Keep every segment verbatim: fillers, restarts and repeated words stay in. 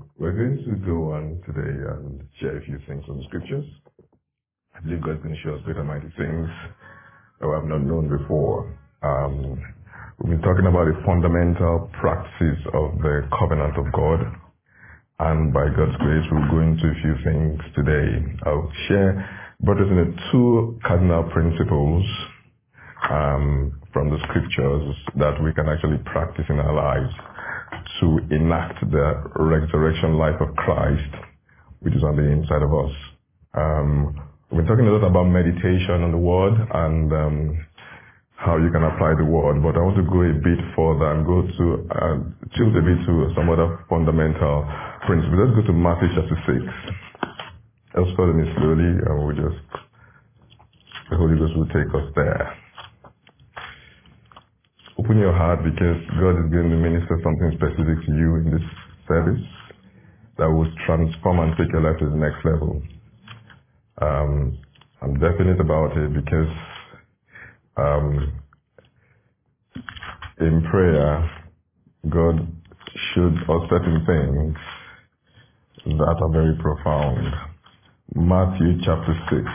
We're going to go on today and share a few things from the scriptures. I believe God's going to show us great and mighty things that we have not known before. Um, we've been talking about the fundamental practices of the covenant of God. And by God's grace, we'll go into a few things today. I'll share, brought us into two cardinal principles um, from the scriptures that we can actually practice in our lives to enact the resurrection life of Christ, which is on the inside of us. Um, we've been talking a lot about meditation on the Word and um, how you can apply the Word, but I want to go a bit further and go to, uh, tilt a bit to some other fundamental principles. Let's go to Matthew chapter six. Let's follow me slowly and we'll just, the Holy Ghost will take us there. Open your heart because God is going to minister something specific to you in this service that will transform and take your life to the next level. Um, I'm definite about it because um, in prayer, God showed us certain things that are very profound. Matthew chapter six.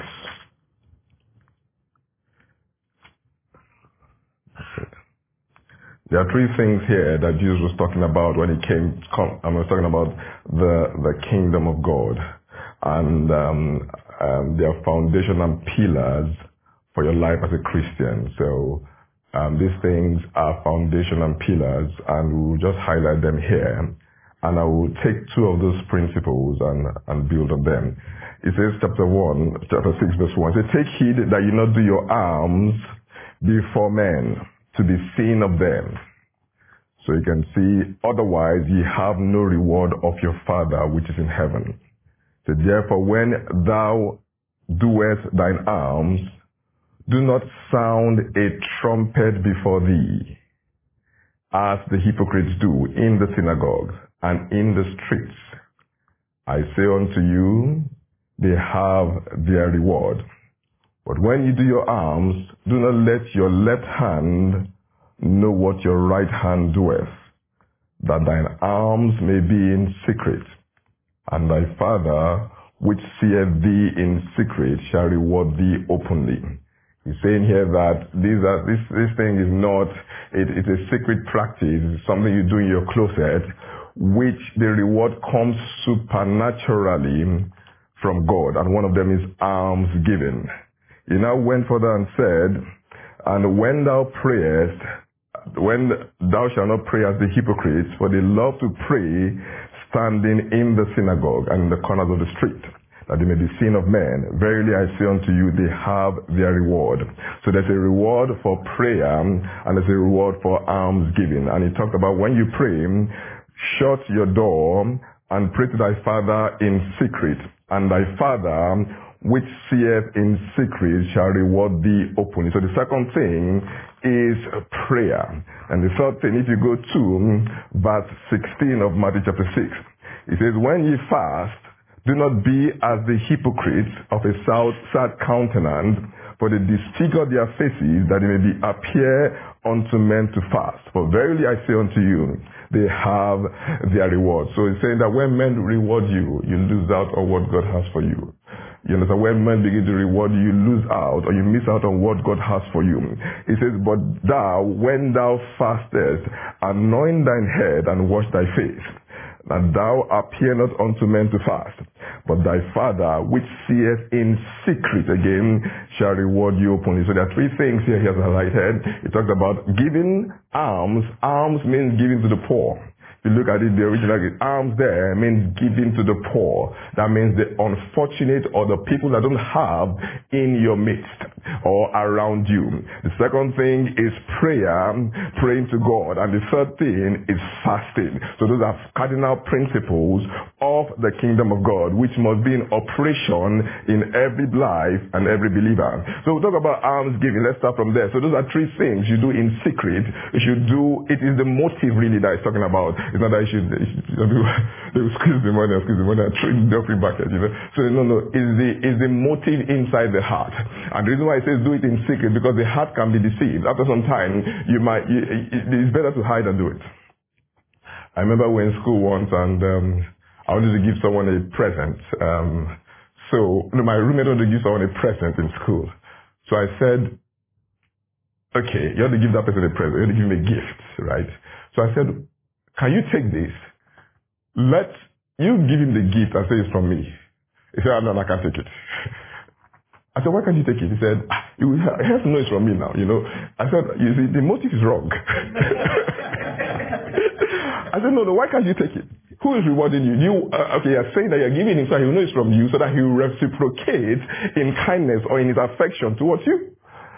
There are three things here that Jesus was talking about when he came, come, I was talking about the, the kingdom of God. And um, um, they are foundation and pillars for your life as a Christian. So um, these things are foundation and pillars, and we'll just highlight them here. And I will take two of those principles and, and build on them. It says chapter one, chapter six, verse one. It says, take heed that you not do your alms before men, to be seen of them. So you can see, otherwise ye have no reward of your Father which is in heaven. So therefore when thou doest thine alms, do not sound a trumpet before thee, as the hypocrites do in the synagogues and in the streets. I say unto you, they have their reward. But when you do your alms, do not let your left hand know what your right hand doeth, that thine alms may be in secret, and thy Father, which seeth thee in secret, shall reward thee openly. He's saying here that these are, this, this thing is not, it, it's a secret practice, it's something you do in your closet, which the reward comes supernaturally from God, and one of them is alms giving. He now went further and said, and when thou prayest, when thou shalt not pray as the hypocrites, for they love to pray standing in the synagogue and in the corners of the street, that they may be seen of men. Verily I say unto you, they have their reward. So there's a reward for prayer and there's a reward for alms giving. And he talked about when you pray, shut your door and pray to thy Father in secret, and thy Father which seeth in secret shall reward thee openly. So the second thing is prayer. And the third thing, if you go to verse sixteen of Matthew chapter six, it says, when ye fast, do not be as the hypocrites of a sad countenance, for they disfigure their faces, that they may be appear unto men to fast. For verily I say unto you, they have their reward. So it's saying that when men reward you, you lose out on what God has for you. You understand? When men begin to reward you, you lose out or you miss out on what God has for you. It says, but thou, when thou fastest, anoint thine head and wash thy face, that thou appear not unto men to fast, but thy Father, which seeth in secret, again, shall reward you openly. So there are three things here he has highlighted. He talked about giving alms. Alms means giving to the poor. If you look at it, the original alms there means giving to the poor. That means the unfortunate or the people that don't have in your midst or around you. The second thing is prayer, praying to God. And the third thing is fasting. So those are cardinal principles of the kingdom of God, which must be in operation in every life and every believer. So we'll talk about alms giving. Let's start from there. So those are three things you do in secret. You should do, it is the motive really that it's talking about. It's not that you should, you should they will squeeze the money, squeeze the money and throw it in the offering bucket, you know. So no, no, it's the, it's the motive inside the heart. And the reason why it says do it in secret, because the heart can be deceived. After some time, you might, you, it's better to hide than do it. I remember we were in school once and um, I wanted to give someone a present. Um, so you know, my roommate wanted to give someone a present in school. So I said, okay, you have to give that person a present. You have to give him a gift, right? So I said, can you take this? Let you give him the gift and say it's from me. He said, oh, no, no, I can't take it. I said, why can't you take it? He said, ah, you have to know it's from me now, you know. I said, you see, the motive is wrong. I said, no, no, why can't you take it? Who is rewarding you? You uh, okay, you're saying that you're giving him so he will know it's from you so that he will reciprocate in kindness or in his affection towards you.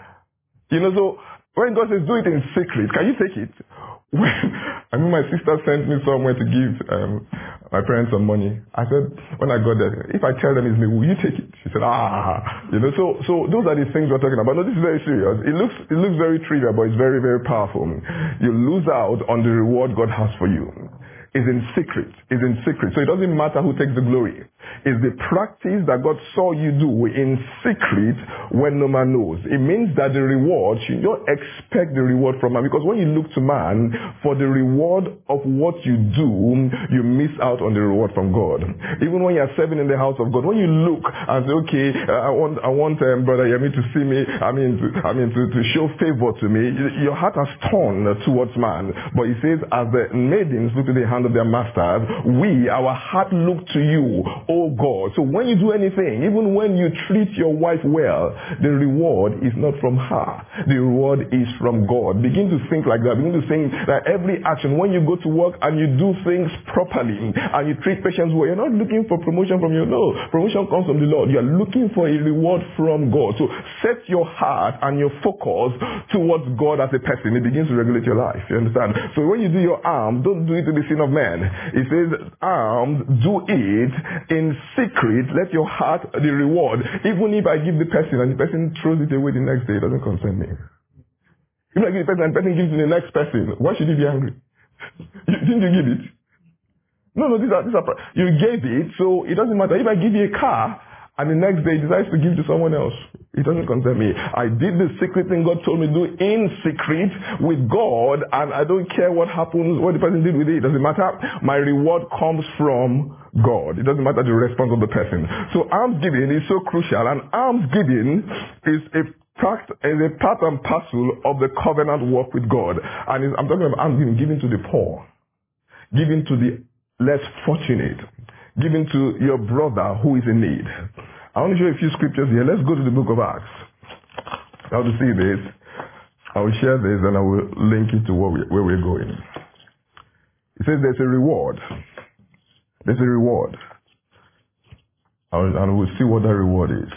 You know, so when God says do it in secret, can you take it? When, I mean, my sister sent me somewhere to give um, my parents some money. I said, when I got there, if I tell them it's me, will you take it? She said, ah, you know, so, so those are the things we're talking about. No, this is very serious. It looks, it looks very trivial, but it's very, very powerful. You lose out on the reward God has for you. Is in secret. Is in secret. So it doesn't matter who takes the glory. It's the practice that God saw you do in secret when no man knows. It means that the reward, you don't expect the reward from man. Because when you look to man for the reward of what you do, you miss out on the reward from God. Even when you're serving in the house of God, when you look and say, okay, uh, I want, I want um, Brother Yemi to see me, I mean, to, I mean, to, to show favor to me, your heart has turned towards man. But he says, as the maidens look to the hand of their masters, we, our heart look to you, oh God. So when you do anything, even when you treat your wife well, the reward is not from her. The reward is from God. Begin to think like that. Begin to think that every action, when you go to work and you do things properly and you treat patients well, you're not looking for promotion from you. No, promotion comes from the Lord. You're looking for a reward from God. So set your heart and your focus towards God as a person. It begins to regulate your life. You understand? So when you do your arm, don't do it to the sin of man. It says, arms, do it in secret. Let your heart the reward. Even if I give the person and the person throws it away the next day, it doesn't concern me. If I give the person and the person gives it to the next person, why should he be angry? You, didn't you give it? No, no, these are, these are, you gave it, so it doesn't matter. If I give you a car, and the next day he decides to give to someone else, it doesn't concern me. I did the secret thing God told me to do in secret with God, and I don't care what happens, what the person did with it. It doesn't matter. My reward comes from God. It doesn't matter the response of the person. So almsgiving is so crucial, and almsgiving is a part, is a part and parcel of the covenant work with God. And I'm talking about almsgiving, giving to the poor, giving to the less fortunate, giving to your brother who is in need. I want to show you a few scriptures here. Let's go to the book of Acts. How to see this. I will share this and I will link it to where, we, where we're going. It says there's a reward. There's a reward. And we'll see what that reward is.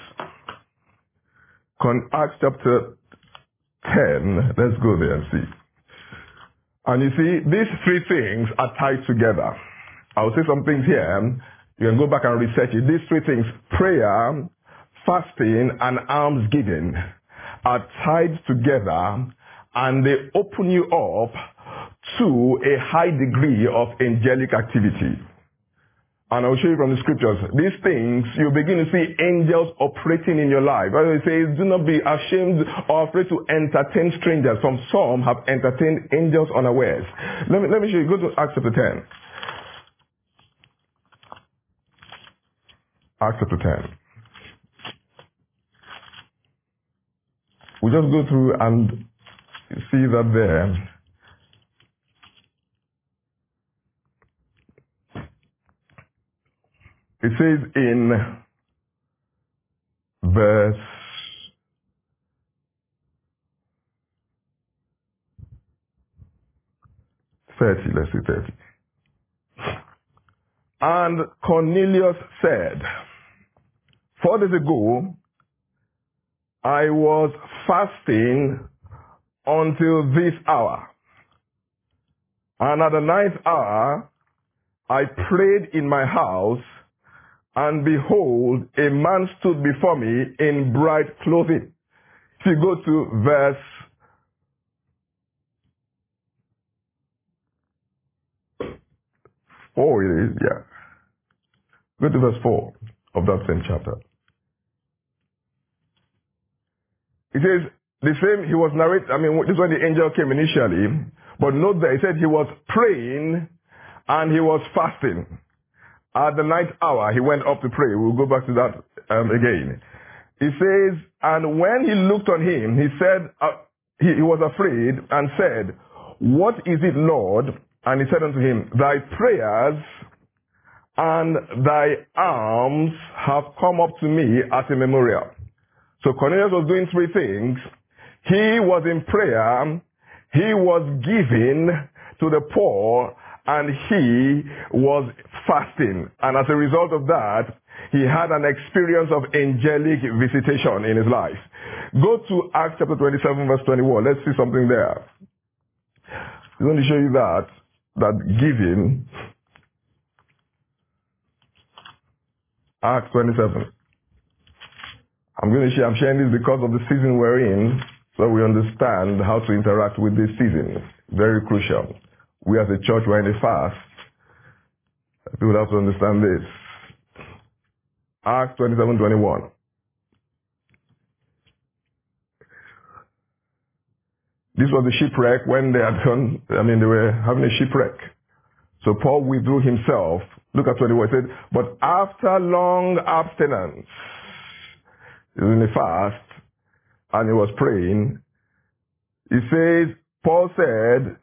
Con Acts chapter ten. Let's go there and see. And you see, these three things are tied together. I'll say some things here. You can go back and research it. These three things, prayer, fasting, and almsgiving, are tied together, and they open you up to a high degree of angelic activity. And I'll show you from the scriptures. These things, you begin to see angels operating in your life. As it says, do not be ashamed or afraid to entertain strangers. Some some have entertained angels unawares. Let me, let me show you. Go to Acts chapter ten. Acts chapter ten. We just go through and see that there. It says in verse thirty, let's say thirty. And Cornelius said, four days ago, I was fasting until this hour. And at the ninth hour, I prayed in my house, and behold, a man stood before me in bright clothing. If you go to verse four, it is, yeah. Go to verse four of that same chapter. It says, the same, he was narrating, I mean, this is when the angel came initially, but note that he said he was praying and he was fasting. At the ninth hour, he went up to pray. We'll go back to that um, again. He says, and when he looked on him, he said, uh, he, he was afraid and said, what is it, Lord? And he said unto him, thy prayers and thy alms have come up to me as a memorial. So Cornelius was doing three things. He was in prayer, he was giving to the poor, and he was fasting. And as a result of that, he had an experience of angelic visitation in his life. Go to Acts chapter twenty-seven, verse twenty-one. Let's see something there. I'm going to show you that, that giving. Acts twenty-seven. I'm going to share, I'm sharing this because of the season we're in, so we understand how to interact with this season. Very crucial. We as a church, we're in a fast. People have to understand this. Acts twenty-seven, twenty-one. This was the shipwreck when they had done, I mean, they were having a shipwreck. So Paul withdrew himself. Look at twenty-one. It said, but after long abstinence, he was in a fast, and he was praying. He says, Paul said,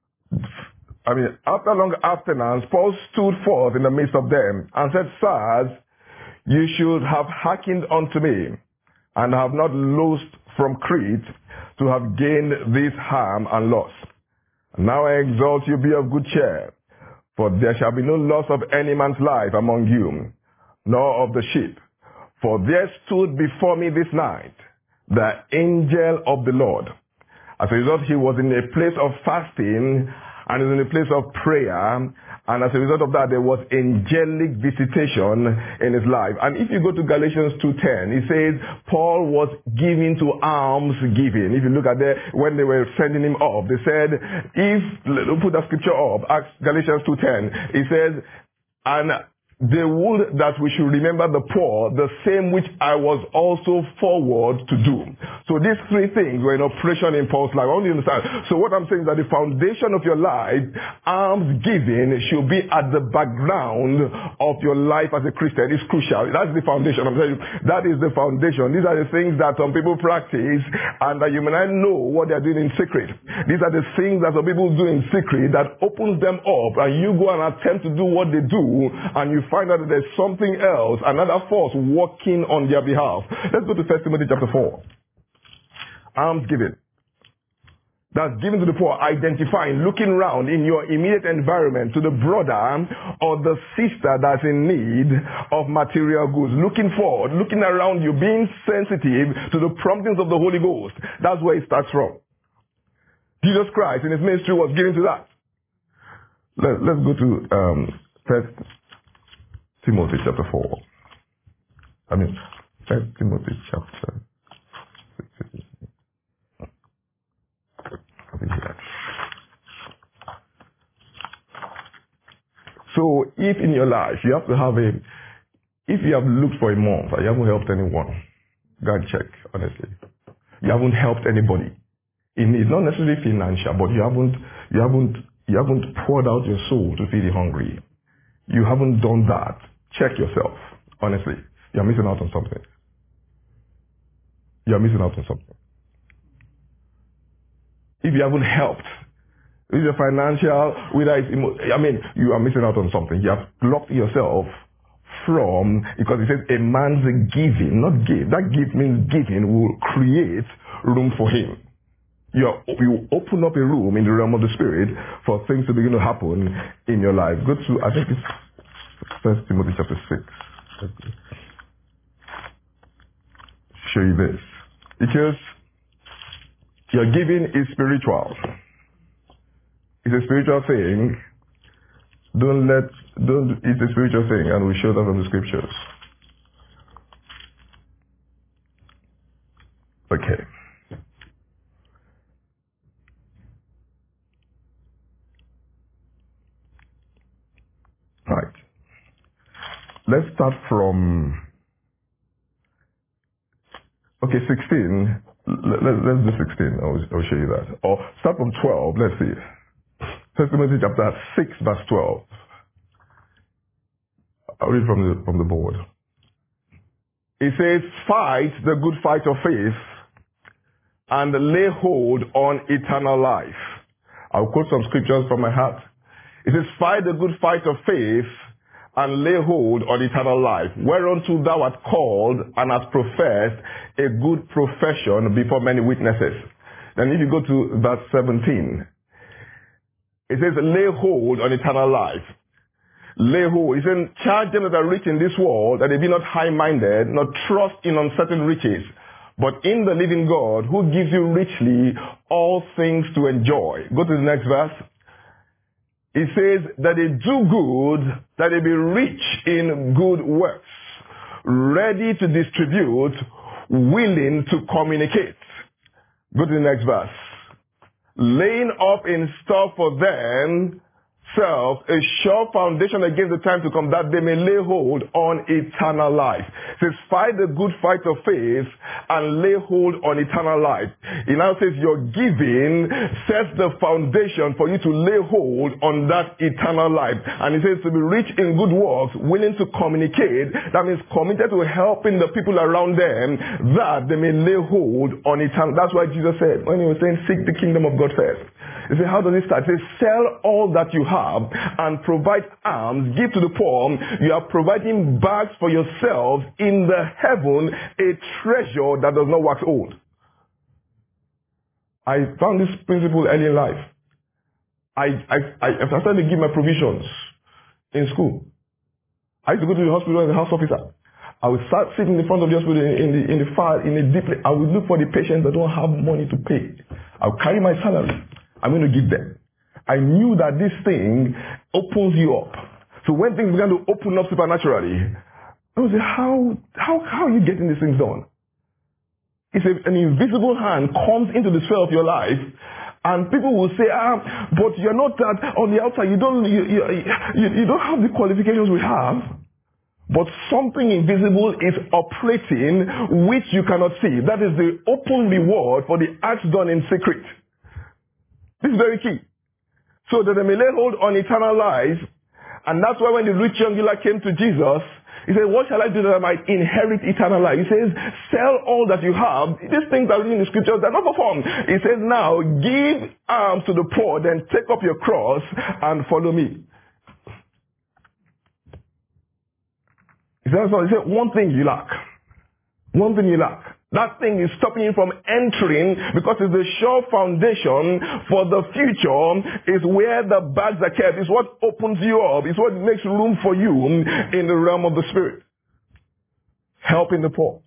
I mean, after long abstinence, Paul stood forth in the midst of them and said, sirs, you should have hearkened unto me, and have not loosed from Crete to have gained this harm and loss. Now I exhort you, be of good cheer, for there shall be no loss of any man's life among you, nor of the ship. For there stood before me this night the angel of the Lord. As a result, he was in a place of fasting, and he was in a place of prayer, and as a result of that, there was angelic visitation in his life. And if you go to Galatians two ten, it says Paul was giving to alms giving. If you look at there, when they were sending him up, they said, if, put that scripture up, Acts, Galatians two ten, it says, and they would that we should remember the poor, the same which I was also forward to do. So these three things were in operation in Paul's life. I want you to understand. So what I'm saying is that the foundation of your life, alms giving, should be at the background of your life as a Christian. It's crucial. That's the foundation. I'm telling you, that is the foundation. These are the things that some people practice, and that you may not know what they're doing in secret. These are the things that some people do in secret that opens them up, and you go and attempt to do what they do, and you find out that there's something else, another force working on their behalf. Let's go to First Timothy chapter four. Alms giving. That's giving to the poor, identifying, looking around in your immediate environment to the brother or the sister that's in need of material goods. Looking forward, looking around you, being sensitive to the promptings of the Holy Ghost. That's where it starts from. Jesus Christ in his ministry was giving to that. Let, let's go to um, First Timothy chapter four. I mean, First Timothy chapter six. So, if in your life you have to have a, if you have looked for a month and you haven't helped anyone, go and check, honestly. You haven't helped anybody. It is not necessarily financial, but you haven't, you haven't, you haven't poured out your soul to feed the hungry. You haven't done that. Check yourself. Honestly, you're missing out on something. You're missing out on something. If you haven't helped, if it's financial, whether it's emo- I mean, you are missing out on something. You have locked yourself from, because it says a man's giving, not give. That give means giving will create room for him. You, are, you open up a room in the realm of the spirit for things to begin to happen in your life. Go to, I think it's First Timothy chapter six. Show you this. Because your giving is spiritual. It's a spiritual thing. Don't let, don't, it's a spiritual thing, and we show that from the scriptures. Okay. Right. Let's start from, okay, sixteen. Let, let, let's do sixteen. I'll, I'll show you that. Or start from twelve. Let's see. First Timothy chapter six, verse twelve. I'll read from the, from the board. It says, fight the good fight of faith and lay hold on eternal life. I'll quote some scriptures from my heart. It says, fight the good fight of faith and lay hold on eternal life, whereunto thou art called and hast professed a good profession before many witnesses. Then if you go to verse seventeen, it says, lay hold on eternal life. Lay hold. It says, charge them that are rich in this world, that they be not high-minded, not trust in uncertain riches, but in the living God, who gives you richly all things to enjoy. Go to the next verse. It says that they do good, that they be rich in good works, ready to distribute, willing to communicate. Go to the next verse. Laying up in store for them self a sure foundation against the time to come, that they may lay hold on eternal life. It says, fight the good fight of faith and lay hold on eternal life. It now says your giving sets the foundation for you to lay hold on that eternal life. And it says to be rich in good works, willing to communicate. That means committed to helping the people around them, that they may lay hold on eternal. That's why Jesus said, when he was saying, seek the kingdom of God first. He said, how does it start? He says, sell all that you have and provide alms, give to the poor. You are providing bags for yourselves in the heaven, a treasure that does not wax old. I found this principle early in life. I, I, I, I started to give my provisions in school. I used to go to the hospital as a house officer. I would start sitting in the front of the hospital in, in the in the file, in a deep. I would look for the patients that don't have money to pay. I would carry my salary. I'm going to give them. I knew that this thing opens you up. So when things began to open up supernaturally, I would say, how, how, how are you getting these things done? It's a, an invisible hand comes into the sphere of your life, and people will say, ah, but you're not that on the outside. You don't, you, you, you, you don't have the qualifications we have. But something invisible is operating which you cannot see. That is the open reward for the acts done in secret. This is very key. So that they may lay hold on eternal life. And that's why when the rich young ruler came to Jesus, he said, what shall I do that I might inherit eternal life? He says, sell all that you have. These things are written in the scriptures, they're not for fun. He says, now give alms to the poor, then take up your cross and follow me. He says, he said, one thing you lack. One thing you lack. That thing is stopping you from entering, because it's the sure foundation for the future, is where the bags are kept. It's what opens you up. It's what makes room for you in the realm of the spirit. Helping the poor.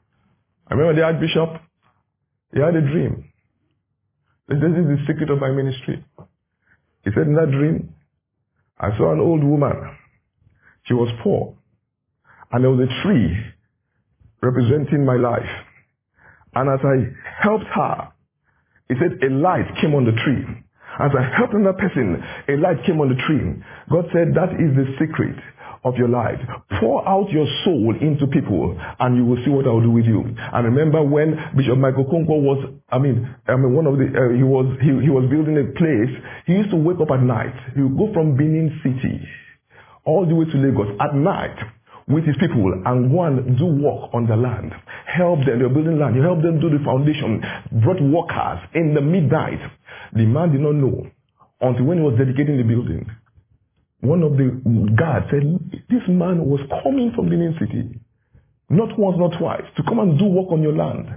I remember the Archbishop, he had a dream. This is the secret of my ministry. He said, in that dream, I saw an old woman. She was poor. And there was a tree representing my life. And as I helped her, he said a light came on the tree. As I helped another person, a light came on the tree. God said, that is the secret of your life. Pour out your soul into people and you will see what I will do with you. And remember when Bishop Michael Okonkwo was, I mean, I mean, one of the, uh, he was, he, he was building a place. He used to wake up at night. He would go from Benin City all the way to Lagos at night with his people and go and do work on the land. Help them. They're building land. You help them do the foundation. Brought workers in the midnight. The man did not know until when he was dedicating the building. One of the guards said, this man was coming from Benin City, not once, not twice, to come and do work on your land.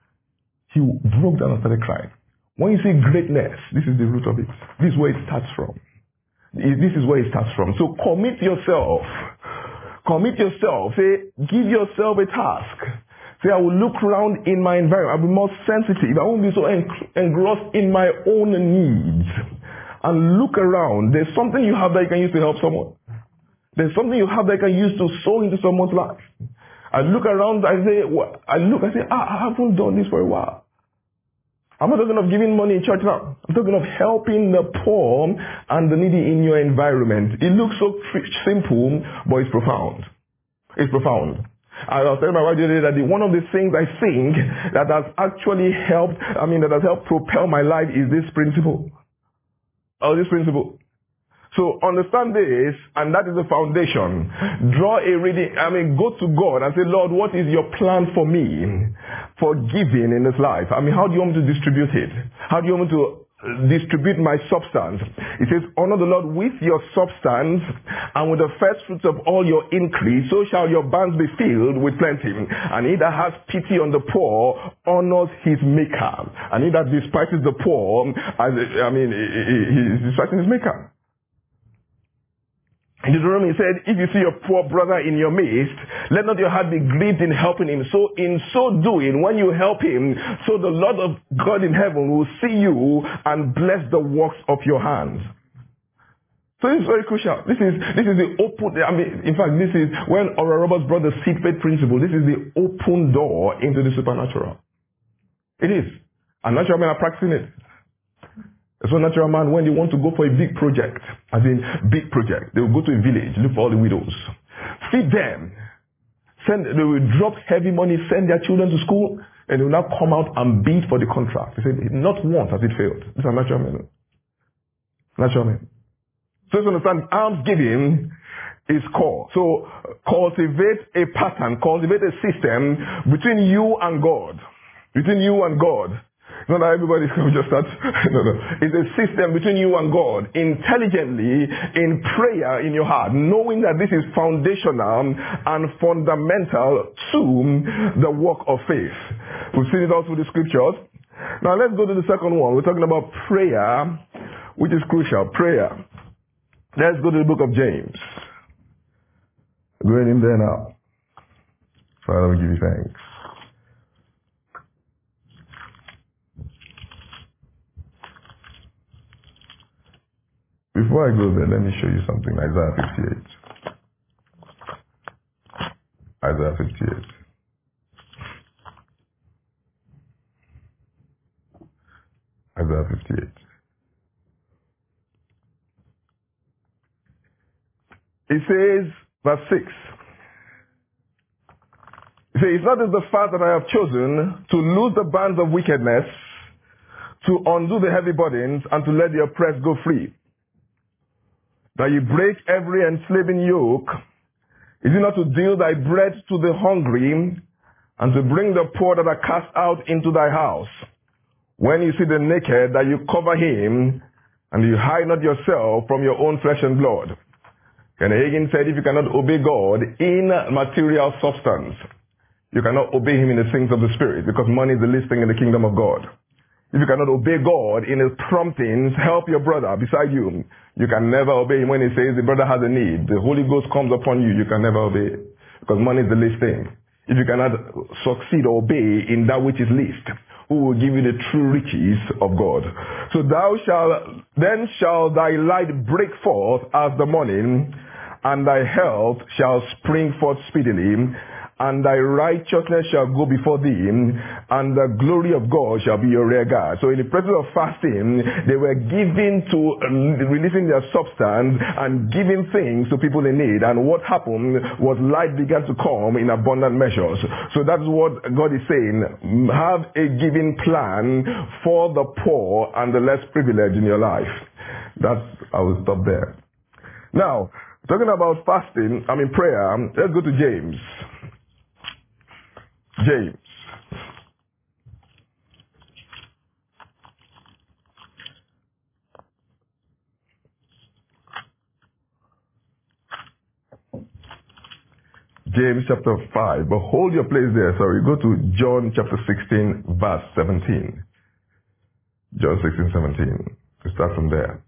He broke down and started crying. When you say greatness, this is the root of it. This is where it starts from. This is where it starts from. So commit yourself. Commit yourself. Say, give yourself a task. Say, I will look around in my environment. I'll be more sensitive. I won't be so engrossed in my own needs. And look around. There's something you have that you can use to help someone. There's something you have that you can use to sow into someone's life. I look around, I say, I look, I say, ah, I haven't done this for a while. I'm not talking of giving money in church now. I'm talking of helping the poor and the needy in your environment. It looks so simple, but it's profound. It's profound. I was telling my wife the other day that the, one of the things I think that has actually helped, I mean, that has helped propel my life is this principle. Oh, this principle. So understand this, and that is the foundation. Draw a reading, I mean, go to God and say, Lord, what is your plan for me for giving in this life? I mean, how do you want me to distribute it? How do you want me to distribute my substance? It says, honor the Lord with your substance and with the first fruits of all your increase, so shall your barns be filled with plenty. And he that has pity on the poor honors his maker. And he that despises the poor, as, I mean, he is despising his maker. In Deuteronomy, he said, if you see your poor brother in your midst, let not your heart be grieved in helping him. So in so doing, when you help him, so the Lord of God in heaven will see you and bless the works of your hands. So this is very crucial. This is this is the open, I mean, in fact, this is when Oral Roberts brought the seed faith principle. This is the open door into the supernatural. It is. And natural men are practicing it. So natural man, when they want to go for a big project, as in big project, they will go to a village, look for all the widows, feed them, send, they will drop heavy money, send their children to school, and they will now come out and bid for the contract. They say, not once has it failed. These are natural men. Natural men. So you understand, alms giving is core. So cultivate a pattern, cultivate a system between you and God. Between you and God. Not that everybody's going to just start. No, no. It's a system between you and God, intelligently, in prayer in your heart, knowing that this is foundational and fundamental to the work of faith. We've seen it all through the scriptures. Now let's go to the second one. We're talking about prayer, which is crucial. Prayer. Let's go to the book of James. Going in there now. Father, we give you thanks. Before I go there, let me show you something. Isaiah fifty-eight. Isaiah fifty-eight. Isaiah fifty-eight. It says, verse six. It says, it's not as the fast that I have chosen to loose the bands of wickedness, to undo the heavy burdens, and to let the oppressed go free. That you break every enslaving yoke. Is it not to deal thy bread to the hungry, and to bring the poor that are cast out into thy house? When you see the naked, that you cover him, and you hide not yourself from your own flesh and blood. And Hagin said, if you cannot obey God in material substance, you cannot obey him in the things of the Spirit, because money is the least thing in the kingdom of God. If you cannot obey God in his promptings, help your brother beside you. You can never obey him when he says the brother has a need. The Holy Ghost comes upon you. You can never obey, because money is the least thing. If you cannot succeed or obey in that which is least, who will give you the true riches of God? So thou shalt, then shall thy light break forth as the morning, and thy health shall spring forth speedily, and thy righteousness shall go before thee, and the glory of God shall be your rear guard. So in the presence of fasting, they were giving to, um, releasing their substance and giving things to people in need. And what happened was light began to come in abundant measures. So that's what God is saying. Have a giving plan for the poor and the less privileged in your life. That's, I will stop there. Now, talking about fasting, I mean prayer, let's go to James. James. James chapter five. But hold your place there. Sorry. Go to John chapter sixteen, verse seventeen. John sixteen, seventeen. We start from there.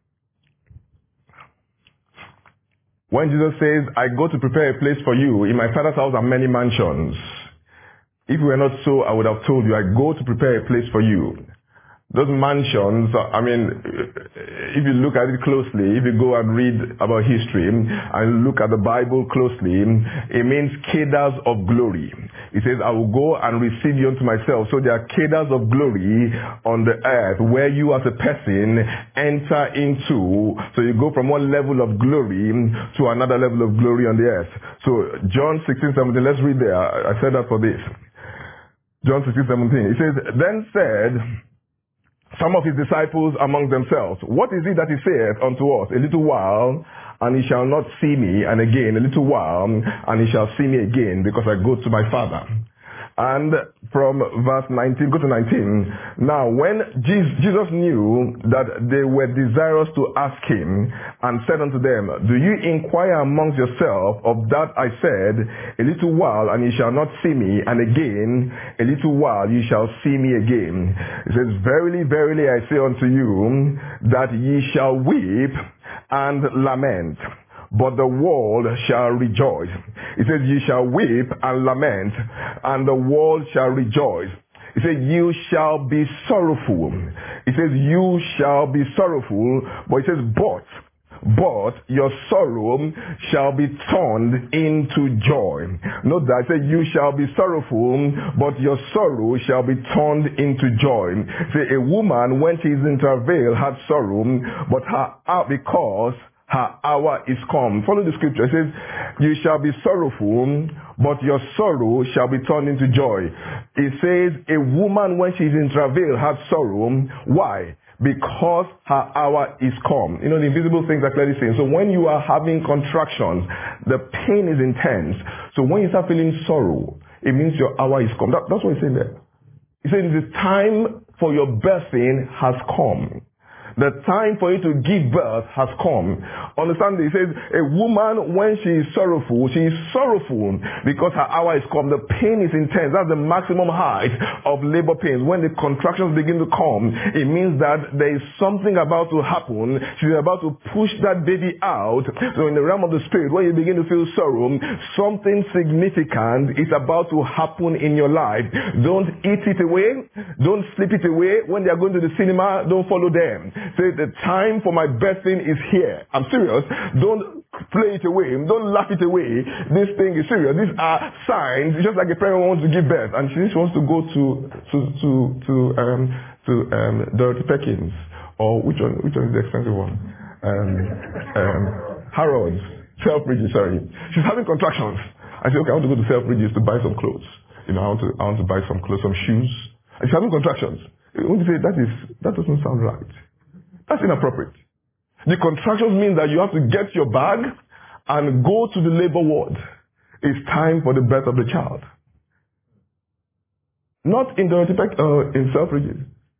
When Jesus says, I go to prepare a place for you, in my Father's house are many mansions. If it were not so, I would have told you, I go to prepare a place for you. Those mansions, I mean, if you look at it closely, if you go and read about history and look at the Bible closely, it means cadres of glory. It says, I will go and receive you unto myself. So there are cadres of glory on the earth where you as a person enter into. So you go from one level of glory to another level of glory on the earth. So John sixteen, seventeen, let's read there. I said that for this. John sixteen, seventeen. It says, then said some of his disciples among themselves, what is it that he saith unto us? A little while, and he shall not see me, and again a little while, and he shall see me again, because I go to my Father. And from verse nineteen, go to nineteen. Now, when Jesus knew that they were desirous to ask him, and said unto them, do you inquire amongst yourself of that I said, a little while, and ye shall not see me, and again, a little while, ye shall see me again. It says, verily, verily, I say unto you, that ye shall weep and lament, but the world shall rejoice. It says, ye shall weep and lament, and the world shall rejoice. It says, you shall be sorrowful. It says, you shall be sorrowful, but it says, but, but your sorrow shall be turned into joy. Note that, it says, you shall be sorrowful, but your sorrow shall be turned into joy. Say, a woman, when she is in travail, had sorrow, but her, because her hour is come. Follow the scripture. It says, you shall be sorrowful, but your sorrow shall be turned into joy. It says, a woman when she is in travail has sorrow. Why? Because her hour is come. You know, the invisible things are clearly seen. So when you are having contractions, the pain is intense. So when you start feeling sorrow, it means your hour is come. That, that's what he's saying there. He said, the time for your birthing has come. The time for you to give birth has come. Understand, he says, a woman, when she is sorrowful, she is sorrowful because her hour is come. The pain is intense. That's the maximum height of labor pains. When the contractions begin to come, it means that there is something about to happen. She's about to push that baby out. So in the realm of the spirit, when you begin to feel sorrow, something significant is about to happen in your life. Don't eat it away. Don't sleep it away. When they are going to the cinema, don't follow them. Say, the time for my birthing is here. I'm serious. Don't play it away. Don't laugh it away. This thing is serious. These are signs. It's just like a parent wants to give birth, and she just wants to go to to to to um to um Dorothy Perkins, or which one? Which one is the expensive one? Um, um Harrods, Selfridges. Sorry, she's having contractions. I say, okay, I want to go to Selfridges to buy some clothes. You know, I want to I want to buy some clothes, some shoes. And she's having contractions. When you say that is that doesn't sound right. That's inappropriate. The contractions mean that you have to get your bag and go to the labor ward. It's time for the birth of the child. Not in the uh, in Selfridges.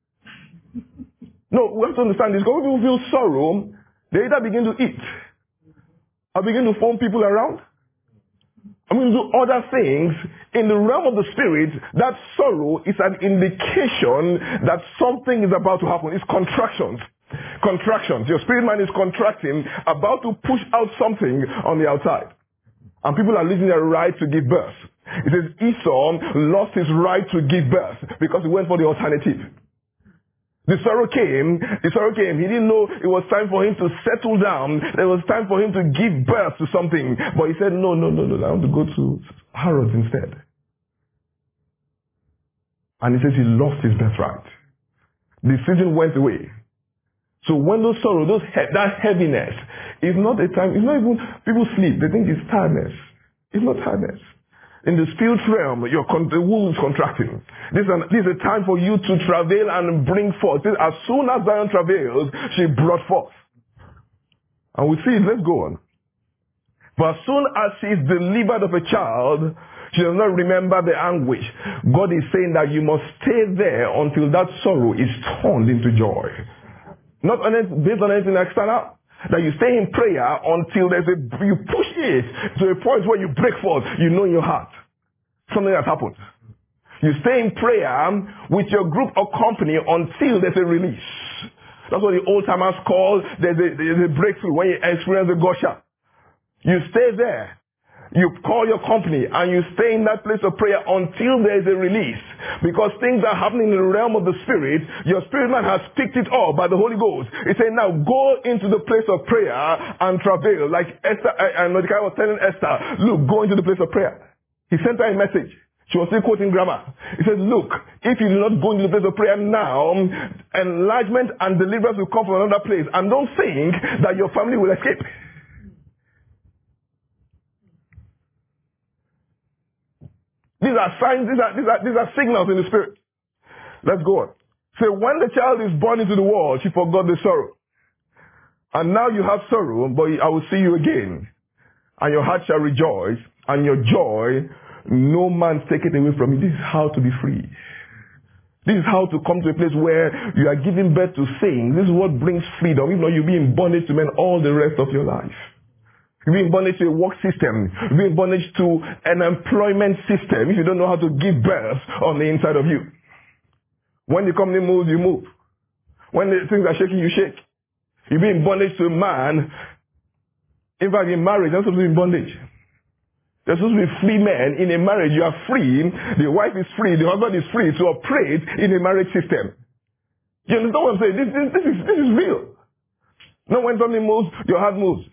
No, we have to understand this. When people feel sorrow, they either begin to eat or begin to phone people around. I mean, do other things. In the realm of the spirit, that sorrow is an indication that something is about to happen. It's contractions. Contractions. Your spirit mind is contracting, about to push out something on the outside. And people are losing their right to give birth. It says Esau lost his right to give birth because he went for the alternative. The sorrow came, the sorrow came. He didn't know it was time for him to settle down. It was time for him to give birth to something. But he said, no, no, no, no, I want to go to Harrods instead. And he says he lost his birthright. The decision went away. So when those sorrow, those he- that heaviness is not a time, it's not even, people sleep, they think it's tiredness. It's not tiredness. In the spirit realm, your con- the womb is contracting. This is, an, this is a time for you to travail and bring forth. This, as soon as Zion travails, she brought forth. And we see it, let's go on. But as soon as she is delivered of a child, she does not remember the anguish. God is saying that you must stay there until that sorrow is turned into joy. Not on it, based on anything external. That you stay in prayer until there's a, you push it to a point where you break forth. You know in your heart something has happened. You stay in prayer with your group or company until there's a release. That's what the old timers call there's a, there's a breakthrough when you experience a gosha. You stay there. You call your company and you stay in that place of prayer until there is a release. Because things are happening in the realm of the spirit. Your spirit man has picked it up by the Holy Ghost. He said, now go into the place of prayer and travail. Like Esther, and Mordecai was telling Esther, look, go into the place of prayer. He sent her a message. She was still quoting grammar. He said, look, if you do not go into the place of prayer now, enlargement and deliverance will come from another place. And don't think that your family will escape. These are signs, these are, these are, these are signals in the spirit. Let's go on. So when the child is born into the world, she forgot the sorrow. And now you have sorrow, but I will see you again. And your heart shall rejoice, and your joy, no man take it away from you. This is how to be free. This is how to come to a place where you are giving birth to things. This is what brings freedom. If not, you'll be in bondage to men all the rest of your life. You'll be in bondage to a work system. You'll be in bondage to an employment system if you don't know how to give birth on the inside of you. When the company moves, you move. When the things are shaking, you shake. You'll be in bondage to a man. In fact, in marriage, you're supposed to be in bondage. You're supposed to be free men. In a marriage, you are free. The wife is free. The husband is free to operate in a marriage system. You understand what I'm saying? This, this, this, is, this is real. Not when something moves, your heart moves.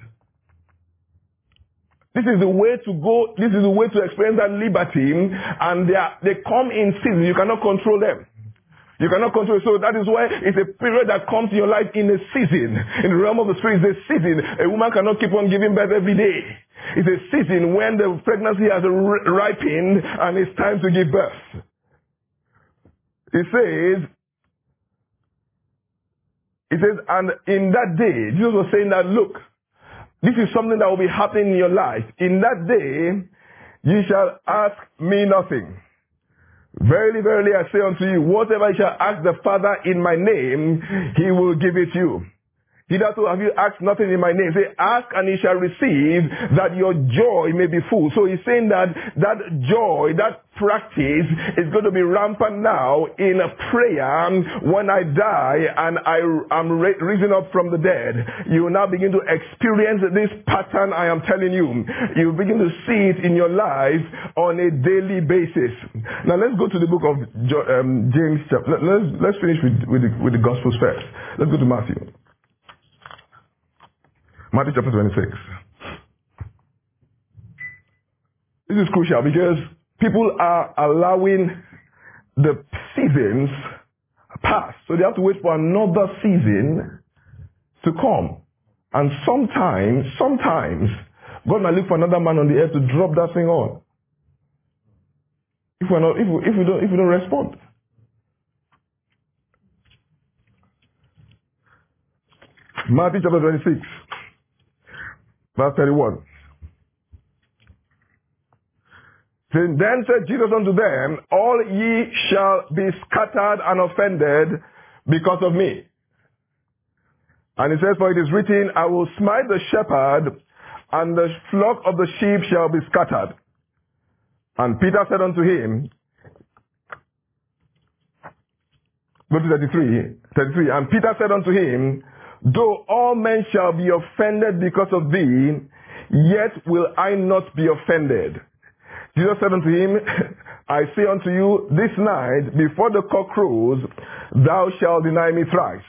This is the way to go. This is the way to experience that liberty. And they, are, they come in season. You cannot control them. You cannot control it. So that is why it's a period that comes in your life in a season. In the realm of the spirit, it's a season. A woman cannot keep on giving birth every day. It's a season when the pregnancy has ripened and it's time to give birth. It says, it says, and in that day, Jesus was saying that, look, this is something that will be happening in your life. In that day, ye shall ask me nothing. Verily, verily, I say unto you, whatever you shall ask the Father in my name, he will give it you. Hitherto have you asked nothing in my name. Say, ask and ye shall receive, that your joy may be full. So he's saying that that joy, that practice is going to be rampant now in a prayer. When I die and I am risen up from the dead, you will now begin to experience this pattern I am telling you. You begin to see it in your life on a daily basis. Now let's go to the book of um, James. Let's, let's finish with, with, the, with the Gospels first. Let's go to Matthew. Matthew chapter twenty-six. This is crucial because people are allowing the seasons pass. So they have to wait for another season to come. And sometimes, sometimes, God might look for another man on the earth to drop that thing on. If we're not, if we, if we don't, if we don't respond. Matthew chapter twenty-six. Verse thirty-one. Then said Jesus unto them, all ye shall be scattered and offended because of me. And he says, for it is written, I will smite the shepherd, and the flock of the sheep shall be scattered. And Peter said unto him, go to thirty-three, thirty-three, and Peter said unto him, though all men shall be offended because of thee, yet will I not be offended. Jesus said unto him, I say unto you, this night, before the cock crows, thou shalt deny me thrice.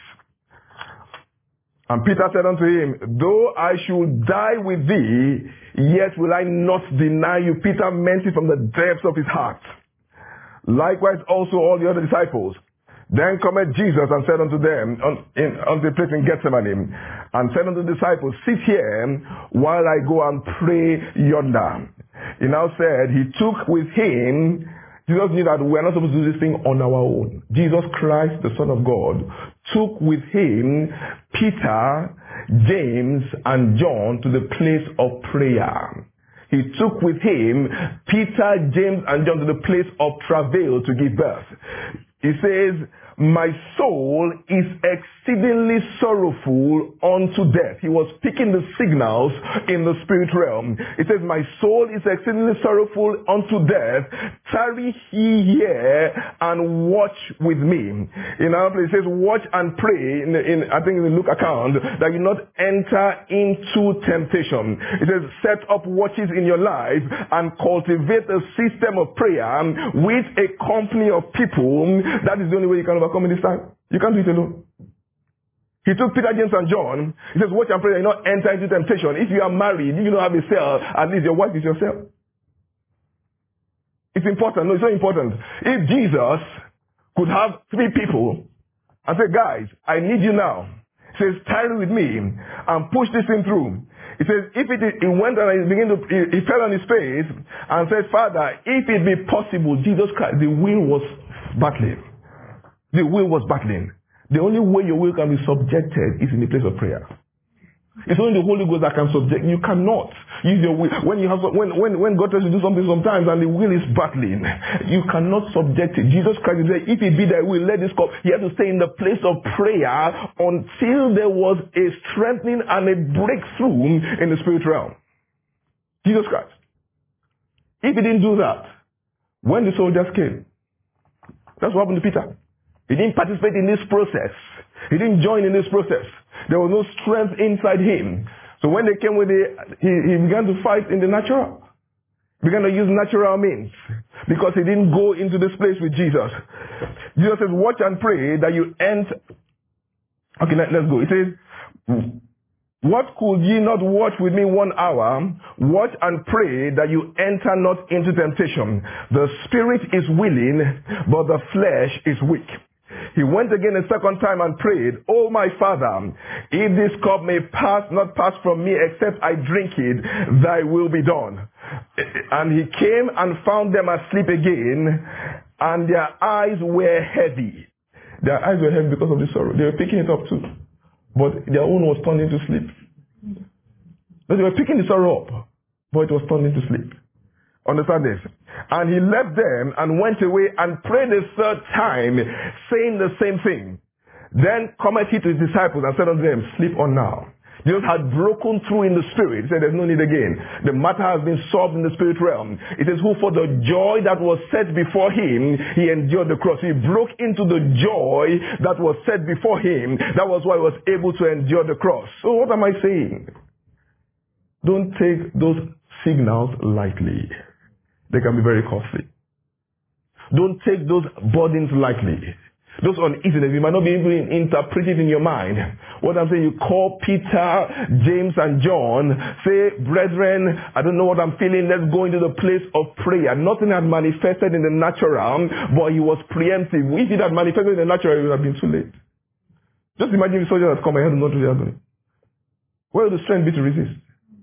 And Peter said unto him, though I should die with thee, yet will I not deny you. Peter meant it from the depths of his heart. Likewise also all the other disciples. Then cometh Jesus and said unto them, on, in, unto the place in Gethsemane, and said unto the disciples, sit here while I go and pray yonder. He now said, he took with him, Jesus knew that we are not supposed to do this thing on our own. Jesus Christ, the Son of God, took with him Peter, James, and John to the place of prayer. He took with him Peter, James, and John to the place of travail to give birth. He says, my soul is exceedingly sorrowful unto death. He was picking the signals in the spirit realm. He says, my soul is exceedingly sorrowful unto death. Tarry ye here and watch with me. In another place, it says, watch and pray, in, in I think in the Luke account, that you not enter into temptation. It says, set up watches in your life and cultivate a system of prayer with a company of people. That is the only way you can overcome in this time. You can't do it alone. He took Peter, James, and John. He says, watch and pray that you not enter into temptation. If you are married, you don't have a cell, at least your wife is your cell. It's important. No, it's not important. If Jesus could have three people and say, guys, I need you now. He says, tarry with me and push this thing through. He says, if it, he went and he began to, he, he fell on his face and said, Father, if it be possible, Jesus Christ, the will was battling. The will was battling. The only way your will can be subjected is in the place of prayer. It's only the Holy Ghost that can subject. You cannot use your will. When you have when when when God tells you to do something sometimes and the will is battling, you cannot subject it. Jesus Christ said, "If it be thy will, let this cup." He had to stay in the place of prayer until there was a strengthening and a breakthrough in the spirit realm. Jesus Christ. If he didn't do that, when the soldiers came, that's what happened to Peter. He didn't participate in this process. He didn't join in this process. There was no strength inside him. So when they came with it, he, he began to fight in the natural. He began to use natural means because he didn't go into this place with Jesus. Jesus says, watch and pray that you enter. Okay, let, let's go. He says, what could ye not watch with me one hour? Watch and pray that you enter not into temptation. The spirit is willing, but the flesh is weak. He went again a second time and prayed, "Oh my Father, if this cup may pass, not pass from me, except I drink it, thy will be done." And he came and found them asleep again, and their eyes were heavy. Their eyes were heavy because of the sorrow. They were picking it up too. But their own was turned into sleep. They were picking the sorrow up, but it was turned into sleep. Understand this? And he left them and went away and prayed a third time, saying the same thing. Then cometh he to his disciples and said unto them, "Sleep on now." Jesus had broken through in the spirit. He said, "There's no need again. The matter has been solved in the spirit realm." It says, "Who for the joy that was set before him, he endured the cross." He broke into the joy that was set before him. That was why he was able to endure the cross. So what am I saying? Don't take those signals lightly. They can be very costly. Don't take those burdens lightly. Those uneasiness, you might not be able to interpret it in your mind. What I'm saying, you call Peter, James, and John, say, "Brethren, I don't know what I'm feeling. Let's go into the place of prayer." Nothing had manifested in the natural, but he was preemptive. If it had manifested in the natural, it would have been too late. Just imagine the soldier had come and had not really happening. Where would the strength be to resist?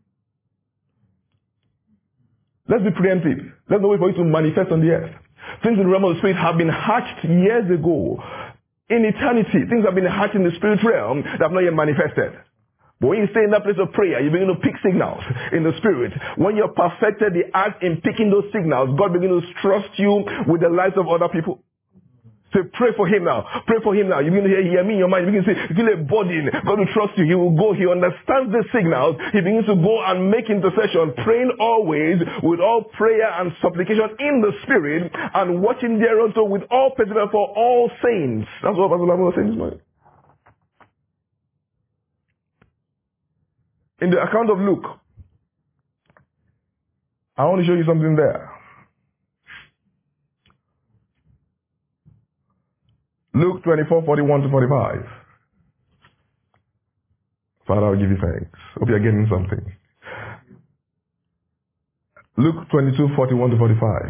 Let's be preemptive. Let's not wait for it to manifest on the earth. Things in the realm of the spirit have been hatched years ago. In eternity, things have been hatched in the spirit realm that have not yet manifested. But when you stay in that place of prayer, you begin to pick signals in the spirit. When you're perfected the art in picking those signals, God begins to trust you with the lives of other people. So pray for him now. Pray for him now. You begin to hear, hear me in your mind. You begin to say, feel a burden. God will trust you. He will go. He understands the signals. He begins to go and make intercession, praying always with all prayer and supplication in the spirit, and watching thereunto with all perseverance for all saints. That's what Pastor Lamo was saying this morning. In the account of Luke, I want to show you something there. Luke twenty-four, forty-one to forty-five. Father, I'll give you thanks. Hope you're getting something. Luke twenty-two, forty-one to forty-five.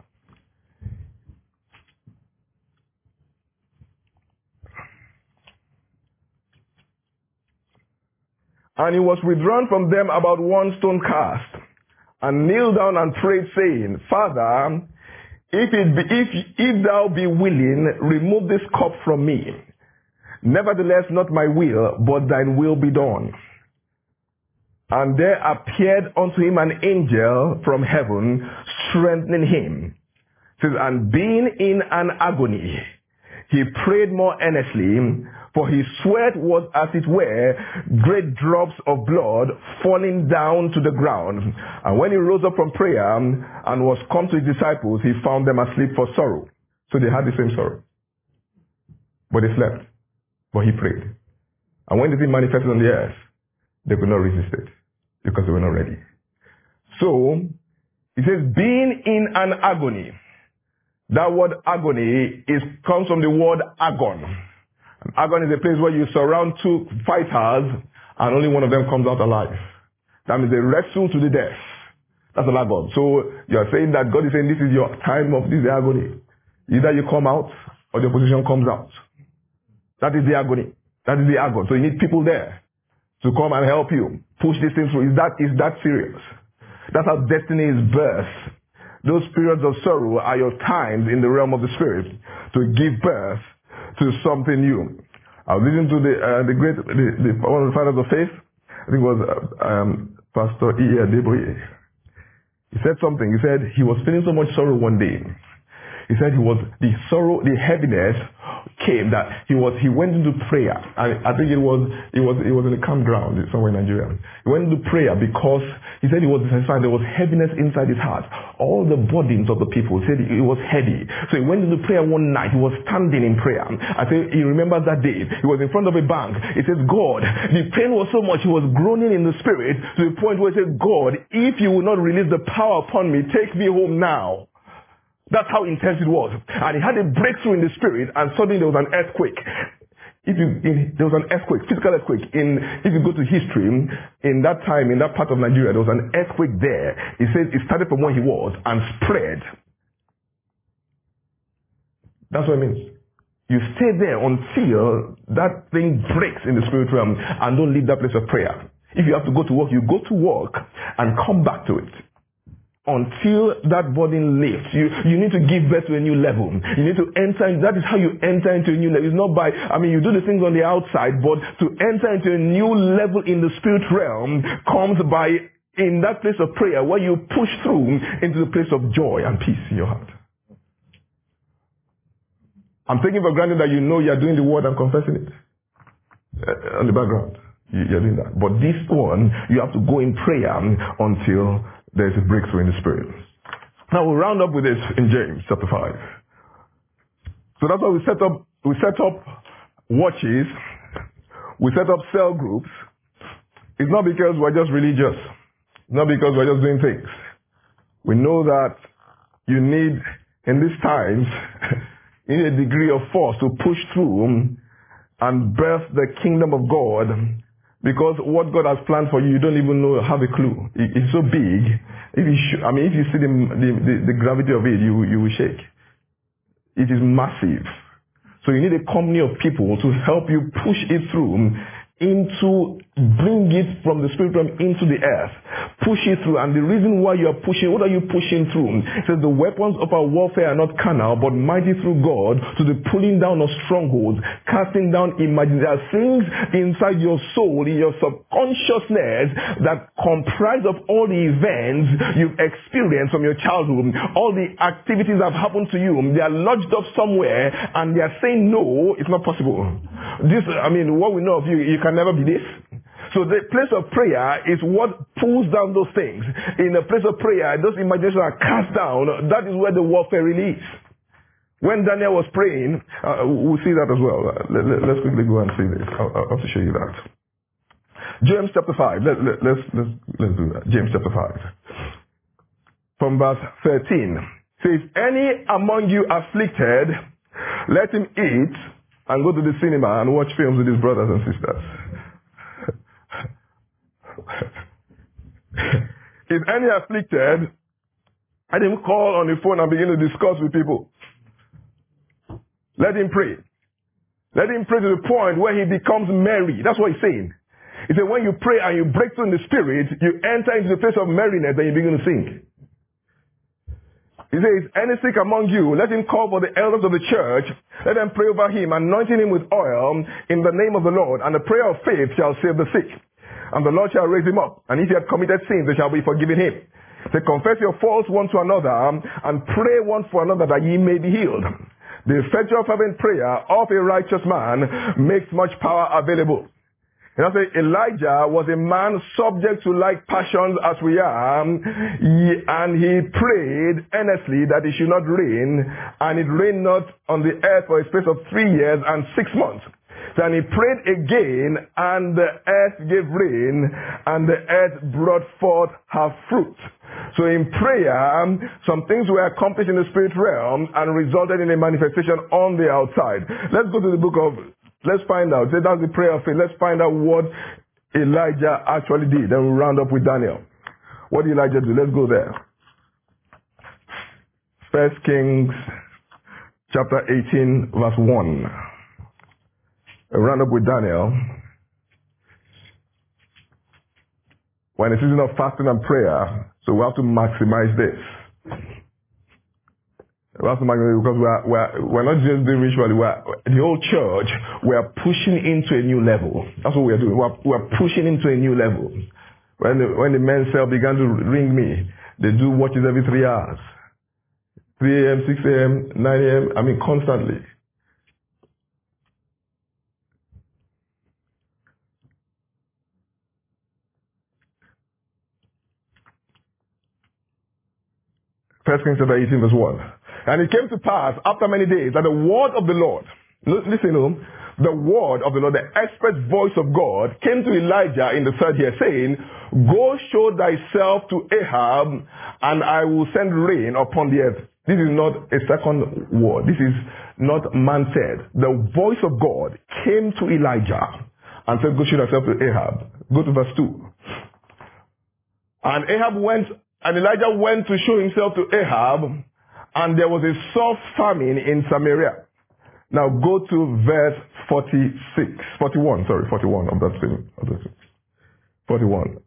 And he was withdrawn from them about one stone cast, and kneeled down and prayed, saying, "Father, If it be, if, if thou be willing, remove this cup from me. Nevertheless, not my will, but thine will be done." And there appeared unto him an angel from heaven, strengthening him. It says, and being in an agony, he prayed more earnestly, for his sweat was as it were great drops of blood falling down to the ground. And when he rose up from prayer and was come to his disciples, he found them asleep for sorrow. So they had the same sorrow. But they slept. But he prayed. And when the thing manifested on the earth, they could not resist it because they were not ready. So, it says, being in an agony. That word agony is comes from the word agon. And agon is a place where you surround two fighters and only one of them comes out alive. That means they wrestle to the death. That's an agon. So you are saying that God is saying this is your time of this agony. Either you come out or the opposition comes out. That is the agony. That is the agon. So you need people there to come and help you push this thing through. Is that is that serious? That's how destiny is birthed. Those periods of sorrow are your times in the realm of the spirit to give birth to something new. I was listening to the uh, the great the, the one of the fathers of faith. I think it was uh, um, Pastor E. Adeboye. He said something. He said he was feeling so much sorrow one day. He said he was the sorrow, the heaviness came that he was he went into prayer, and I think it was it was it was in a campground somewhere in Nigeria. He went into prayer because he said he was dissatisfied. There was heaviness inside his heart. All the burdens of the people said it was heavy. So he went into prayer one night. He was standing in prayer. I think he remembers that day. He was in front of a bank. He says, God, the pain was so much. He was groaning in the spirit to the point where he said, God, if you will not release the power upon me, take me home now. That's how intense it was. And he had a breakthrough in the spirit, and suddenly there was an earthquake. If you, in, there was an earthquake, physical earthquake. In, if you go to history, in that time, in that part of Nigeria, there was an earthquake there. He said it started from where he was and spread. That's what it means. You stay there until that thing breaks in the spirit realm, and don't leave that place of prayer. If you have to go to work, you go to work and come back to it. Until that burden lifts, you, you need to give birth to a new level. You need to enter, that is how you enter into a new level. It's not by, I mean, you do the things on the outside, but to enter into a new level in the spirit realm comes by, in that place of prayer, where you push through into the place of joy and peace in your heart. I'm taking for granted that you know you're doing the word and confessing it uh, on the background. You're doing that. But this one, you have to go in prayer until there's a breakthrough in the spirit. Now we'll round up with this in James chapter five. So that's why we set up, we set up watches, we set up cell groups. It's not because we're just religious. It's not because we're just doing things. We know that you need, in these times, you need a degree of force to push through and birth the kingdom of God. Because what God has planned for you, you don't even know, have a clue. It's so big. If you sh- I mean, if you see the, the, the, the gravity of it, you, you will shake. It is massive. So you need a company of people to help you push it through into, bring it from the spirit realm into the earth. Push it through. And the reason why you are pushing, what are you pushing through? It says the weapons of our warfare are not carnal, but mighty through God to the pulling down of strongholds, casting down imagination. There are things inside your soul, in your subconsciousness, that comprise of all the events you've experienced from your childhood, all the activities that have happened to you. They are lodged up somewhere, and they are saying, no, it's not possible. This, I mean, what we know of you, you can never be this. So the place of prayer is what pulls down those things. In the place of prayer, those imaginations are cast down. That is where the warfare really is. When Daniel was praying, uh, we'll see that as well. Uh, let, let, let's quickly go and see this. I'll, I'll have to show you that. James chapter five. Let, let, let's, let's, let's do that. James chapter five. From verse thirteen. Says, any among you afflicted, let him eat and go to the cinema and watch films with his brothers and sisters. If any afflicted, let him call on the phone and begin to discuss with people. Let him pray. Let him pray to the point where he becomes merry. That's what he's saying. He said when you pray and you break through in the spirit, you enter into the place of merriness and you begin to sing. He says, any sick among you, let him call for the elders of the church. Let them pray over him, anointing him with oil in the name of the Lord. And the prayer of faith shall save the sick. And the Lord shall raise him up. And if he had committed sins, they shall be forgiven him. Say, confess your faults one to another, and pray one for another that ye may be healed. The effectual fervent prayer of a righteous man makes much power available. And I say, Elijah was a man subject to like passions as we are, and he prayed earnestly that it should not rain, and it rained not on the earth for a space of three years and six months. Then he prayed again, and the earth gave rain, and the earth brought forth her fruit. So in prayer, some things were accomplished in the spirit realm and resulted in a manifestation on the outside. Let's go to the book of, let's find out. Say that's the prayer of faith. Let's find out what Elijah actually did. Then we'll round up with Daniel. What did Elijah do? Let's go there. First Kings chapter eighteen, verse one. We'll round up with Daniel. We're in a season of fasting and prayer, so we have to maximize this. Pastor Magnet, because we're, we're, we're not just doing ritually, we're, the whole church, we're pushing into a new level. That's what we're doing. We're, we're pushing into a new level. When the, when the men's cell began to ring me, they do watches every three hours. three a.m., six a.m., nine a.m., I mean constantly. First Kings chapter eighteen verse one. And it came to pass after many days that the word of the Lord, listen to him, the word of the Lord, the expert voice of God came to Elijah in the third year saying, go show thyself to Ahab and I will send rain upon the earth. This is not a second word. This is not man said. The voice of God came to Elijah and said, go show thyself to Ahab. Go to verse two. And Ahab went, and Elijah went to show himself to Ahab, and there was a sore famine in Samaria. Now go to verse forty-six, forty-one, sorry, forty-one of that thing. Of that thing. forty-one.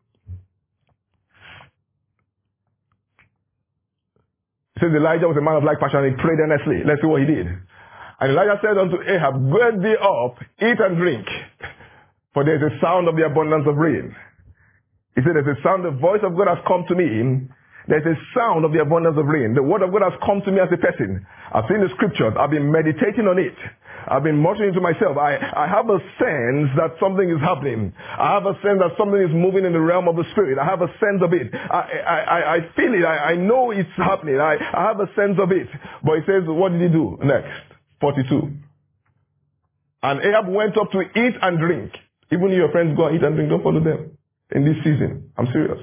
It says Elijah was a man of like passion, and he prayed earnestly. Let's see what he did. And Elijah said unto Ahab, get thee up, eat and drink, for there is a sound of the abundance of rain. He said, there's a sound, the voice of God has come to me. There's a sound of the abundance of rain. The word of God has come to me as a person. I've seen the scriptures. I've been meditating on it. I've been muttering to myself. I, I have a sense that something is happening. I have a sense that something is moving in the realm of the spirit. I have a sense of it. I, I, I, I feel it. I, I know it's happening. I, I have a sense of it. But he says, what did he do next? forty-two. And Ahab went up to eat and drink. Even if your friends go and eat and drink, don't follow them in this season. I'm serious.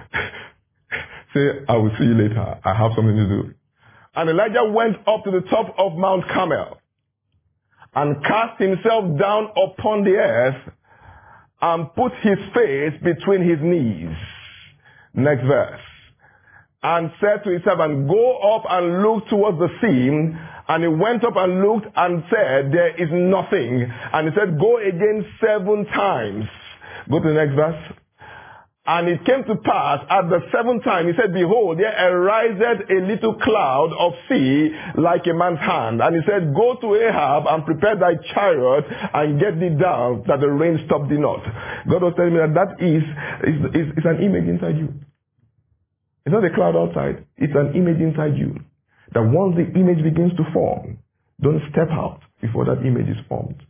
Say, I will see you later. I have something to do. And Elijah went up to the top of Mount Carmel and cast himself down upon the earth and put his face between his knees. Next verse. And said to his servant, go up and look towards the sea. And he went up and looked and said, there is nothing. And he said, go again seven times. Go to the next verse. And it came to pass at the seventh time, he said, behold, there ariseth a little cloud of sea like a man's hand. And he said, go to Ahab and prepare thy chariot and get thee down that the rain stop thee not. God was telling me that that is, is, is, is an image inside you. It's not a cloud outside. It's an image inside you. That once the image begins to form, don't step out before that image is formed.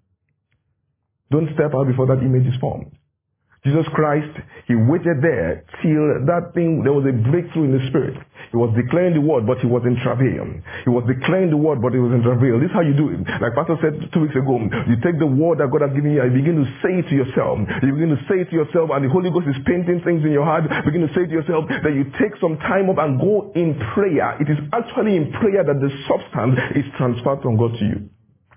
Don't step out before that image is formed. Jesus Christ, he waited there till that thing, there was a breakthrough in the spirit. He was declaring the word, but he was in travail. He was declaring the word, but he was in travail. This is how you do it. Like Pastor said two weeks ago, you take the word that God has given you and you begin to say it to yourself. You begin to say it to yourself and the Holy Ghost is painting things in your heart. Begin to say it to yourself that you take some time up and go in prayer. It is actually in prayer that the substance is transferred from God to you.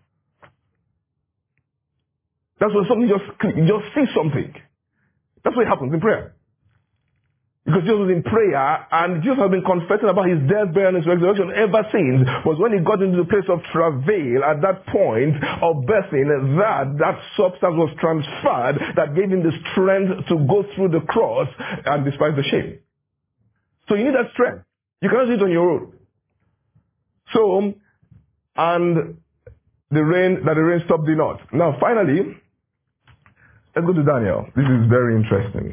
That's when something just, you just see something. That's what happens in prayer. Because Jesus was in prayer and Jesus has been confessing about his death, burial, and his resurrection ever since. But when he got into the place of travail at that point of birthing, that, that substance was transferred that gave him the strength to go through the cross and despise the shame. So you need that strength. You cannot do it on your own. So, and the rain, that the rain stopped thee not. Now finally, let's go to Daniel. This is very interesting.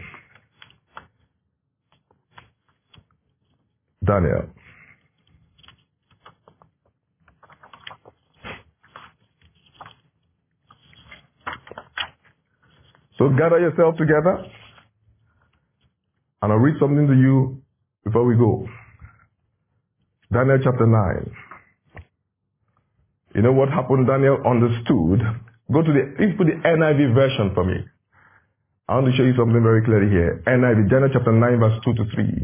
Daniel. So gather yourself together and I'll read something to you before we go. Daniel chapter nine. You know what happened? Daniel understood. Go to the, please put the N I V version for me. I want to show you something very clearly here. N I V, Daniel chapter nine verse two to three.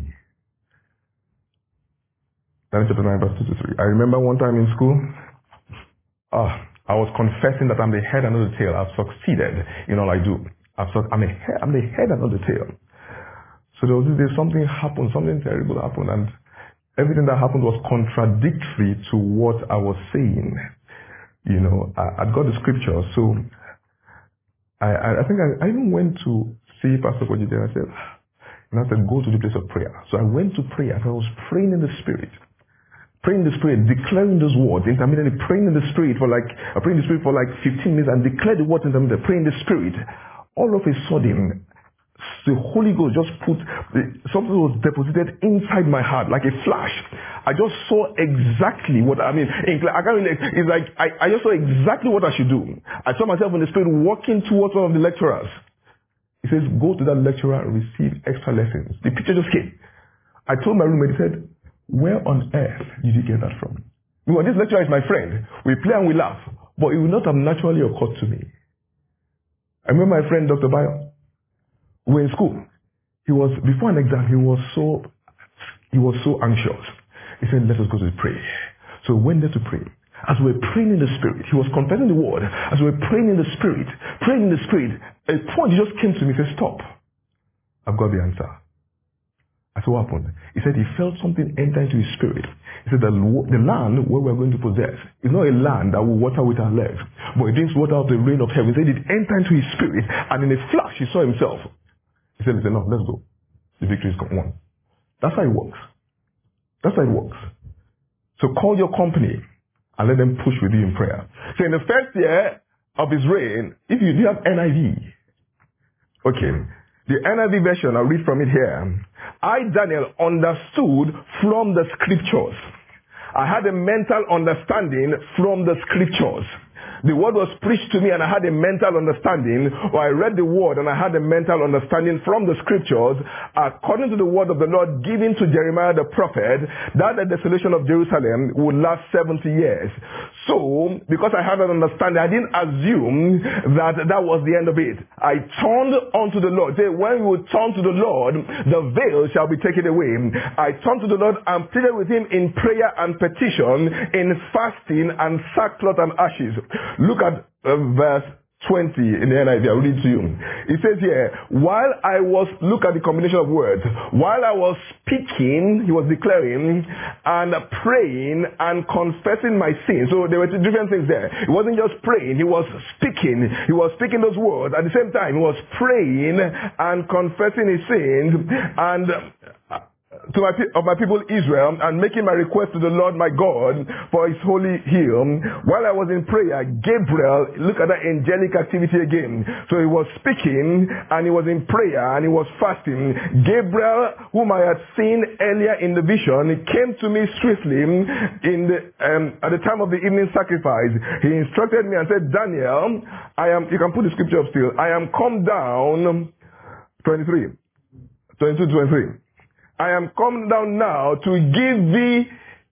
Daniel chapter nine verse two to three. I remember one time in school, ah, I was confessing that I'm the head and not the tail. I've succeeded in all I do. I've su- I'm, a head, I'm the head and not the tail. So there was this day something happened, something terrible happened, and everything that happened was contradictory to what I was saying. You know, I, I'd got the scripture, so I, I, I think I, I even went to see Pastor Kojide and I said, and I said, go to the place of prayer. So I went to prayer. I was praying in the spirit. praying in the Spirit, declaring those words, intermittently praying in the Spirit for like, uh, praying in the Spirit for like fifteen minutes and declare the words intermittently, praying in the Spirit. All of a sudden, the Holy Ghost just put, something was deposited inside my heart like a flash. I just saw exactly what, I mean, I can't really, it's like, I, I just saw exactly what I should do. I saw myself in the Spirit walking towards one of the lecturers. He says, go to that lecturer and receive extra lessons. The picture just came. I told my roommate, he said, where on earth did you get that from? Well, this lecturer is my friend. We play and we laugh. But it would not have naturally occurred to me. I remember my friend, Doctor Bayo. We were in school. He was, before an exam, he was so, he was so anxious. He said, let us go to pray. So we went there to pray. As we were praying in the Spirit, he was confessing the word. As we were praying in the Spirit, praying in the Spirit, a point he just came to me and said, stop. I've got the answer. I said, what happened? He said he felt something enter into his spirit. He said that the land where we're going to possess is not a land that will water with our legs, but it brings water out of the rain of heaven. He said it entered into his spirit, and in a flash he saw himself. He said, listen, no, let's go. The victory is won. That's how it works. That's how it works. So call your company and let them push with you in prayer. So in the first year of his reign, if you do have N I V, okay, the N I V version, I'll read from it here. I, Daniel, understood from the scriptures. I had a mental understanding from the scriptures. The word was preached to me and I had a mental understanding, or I read the word and I had a mental understanding from the scriptures, according to the word of the Lord given to Jeremiah the prophet, that the desolation of Jerusalem would last seventy years. So, because I had an understanding, I didn't assume that that was the end of it. I turned unto the Lord. Say, when you turn to the Lord, the veil shall be taken away. I turned to the Lord and pleaded with him in prayer and petition, in fasting and sackcloth and ashes. Look at uh, verse twenty in the N I V. I'll read to you. It says here, while I was, look at the combination of words, while I was speaking, he was declaring, and praying and confessing my sins. So there were two different things there. It wasn't just praying, he was speaking. He was speaking those words. At the same time, he was praying and confessing his sins, and uh, to my, of my people Israel, and making my request to the Lord my God for his holy hill. While I was in prayer, Gabriel, look at that angelic activity again. So he was speaking and he was in prayer and he was fasting. Gabriel, whom I had seen earlier in the vision, came to me swiftly in the, um, at the time of the evening sacrifice. He instructed me and said, Daniel, I am, you can put the scripture up still, I am come down, twenty-three, twenty-two, twenty-three. I am come down now to give thee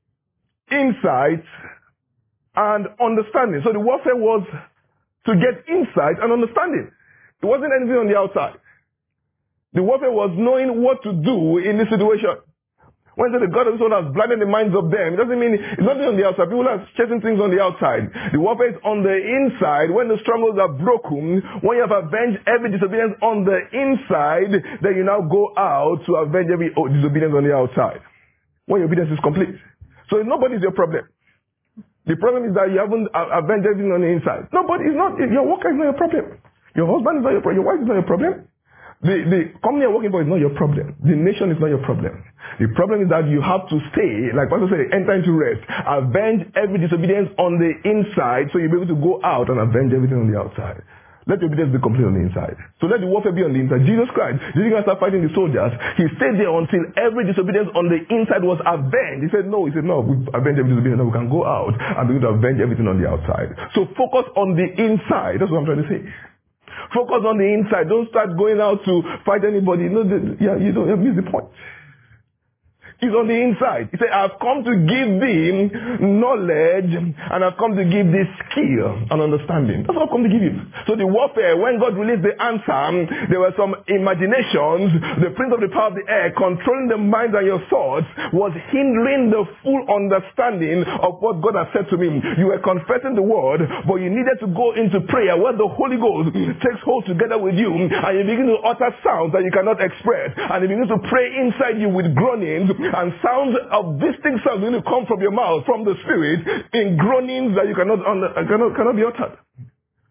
insight and understanding. So the warfare was to get insight and understanding. It wasn't anything on the outside. The warfare was knowing what to do in this situation. When the God of this world has blinded the minds of them, it doesn't mean it's not on the outside. People are chasing things on the outside. The warfare is on the inside. When the strongholds are broken, when you have avenged every disobedience on the inside, then you now go out to avenge every disobedience on the outside. When your obedience is complete. So nobody is your problem. The problem is that you haven't avenged everything on the inside. Nobody is not, your worker is not your problem. Your husband is not your problem. Your wife is not your problem. The, the company you're working for is not your problem. The nation is not your problem. The problem is that you have to stay, like Pastor said, enter into rest. Avenge every disobedience on the inside so you'll be able to go out and avenge everything on the outside. Let your obedience be complete on the inside. So let the warfare be on the inside. Jesus Christ, Jesus Christ started fighting the soldiers. He stayed there until every disobedience on the inside was avenged. He said, no, he said, no, we've avenged every disobedience. Now we can go out and be able to avenge everything on the outside. So focus on the inside. That's what I'm trying to say. Focus on the inside. Don't start going out to fight anybody. No, the, yeah, you don't, you miss the point. He's on the inside. He said, I've come to give thee knowledge and I've come to give thee skill and understanding. That's what I've come to give you. So the warfare, when God released the answer, there were some imaginations. The prince of the power of the air, controlling the mind and your thoughts, was hindering the full understanding of what God has said to me. You were confessing the word, but you needed to go into prayer where the Holy Ghost takes hold together with you and you begin to utter sounds that you cannot express. And you begin to pray inside you with groanings, and sounds of distinct sounds going to come from your mouth, from the Spirit, in groanings that you cannot, cannot, cannot be uttered.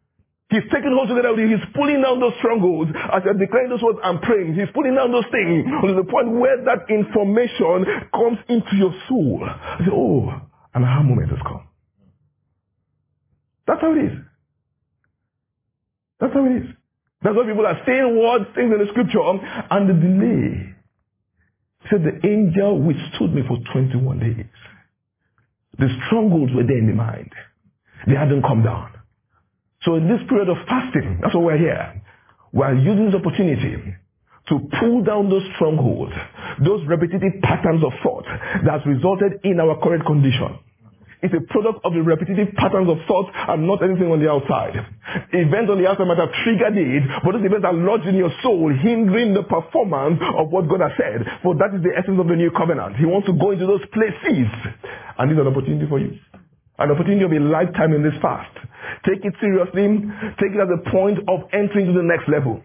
He's taking hold together with you. He's pulling down those strongholds. As you're declaring those words and praying, he's pulling down those things to the point where that information comes into your soul. I say, oh, an aha moment has come. That's how it is. That's how it is. That's why people are saying words, things in the scripture, and the delay. He said the angel withstood me for twenty-one days. The strongholds were there in the mind. They hadn't come down. So in this period of fasting, that's why we're here. We're using this opportunity to pull down those strongholds, those repetitive patterns of thought that's resulted in our current condition. It's a product of the repetitive patterns of thought and not anything on the outside. Events on the outside might have triggered it, but those events are lodged in your soul, hindering the performance of what God has said. For that is the essence of the new covenant. He wants to go into those places. And this is an opportunity for you. An opportunity of a lifetime in this fast. Take it seriously. Take it as a point of entering to the next level.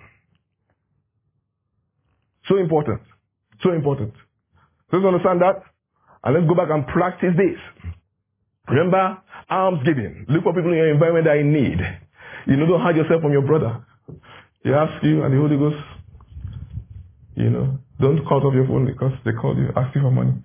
So important. So important. So let's understand that. And let's go back and practice this. Remember, almsgiving. Look for people in your environment that are in need. You know, don't hide yourself from your brother. He asks you and the Holy Ghost, you know, don't cut off your phone because they called you, ask you for money.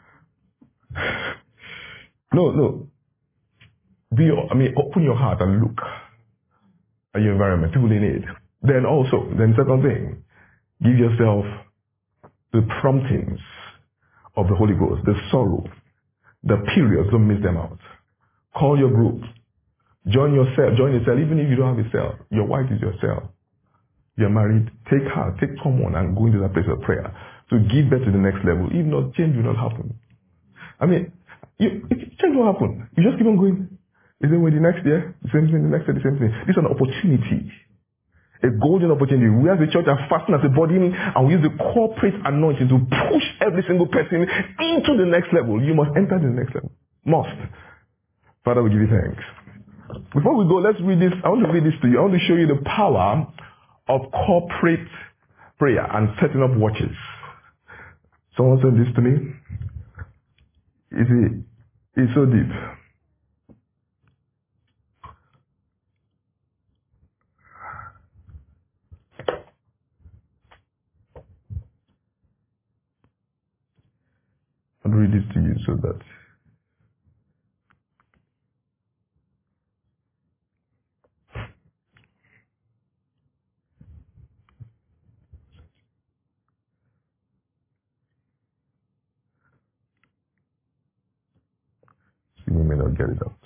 No, no. Be, I mean, open your heart and look at your environment, people in need. Then also, then second thing, give yourself the promptings of the Holy Ghost, the sorrow, the periods, don't miss them out. Call your group. Join yourself, join yourself, even if you don't have a cell. Your wife is your cell. You're married, take her, take someone and go into that place of prayer to give birth to the next level. If not, change will not happen. I mean, you, change will happen. You just keep on going. Is it with the next year? The same thing, the next year, the same thing. This is an opportunity. A golden opportunity. We as a church are fasting as a body and we use the corporate anointing to push every single person into the next level. You must enter the next level. Must. Father, we give you thanks. Before we go, let's read this. I want to read this to you. I want to show you the power of corporate prayer and setting up watches. Someone said this to me. You see, it's so deep. I'll read this to you so that you may not get it out.